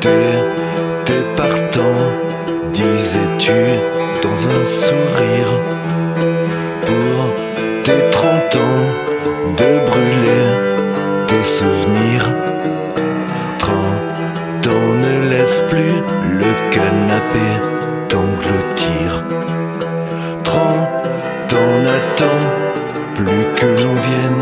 T'es partant, disais-tu dans un sourire, pour tes 30 ans de brûler tes souvenirs. 30 ans ne laisse plus le canapé t'engloutir. 30 ans n'attend plus que l'on vienne